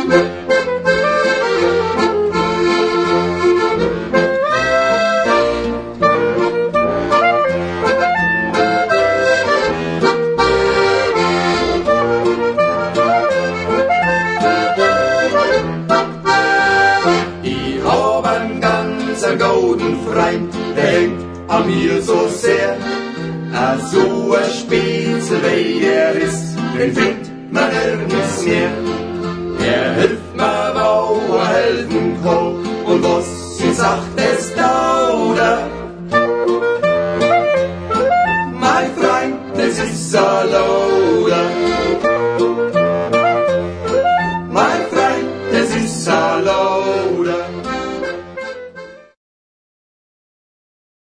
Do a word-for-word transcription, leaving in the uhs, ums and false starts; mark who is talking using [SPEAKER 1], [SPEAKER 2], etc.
[SPEAKER 1] Golden Freund, der hängt an mir so sehr. A so a Spätzle, wie er ist, den findet man nirgends mehr. Er hilft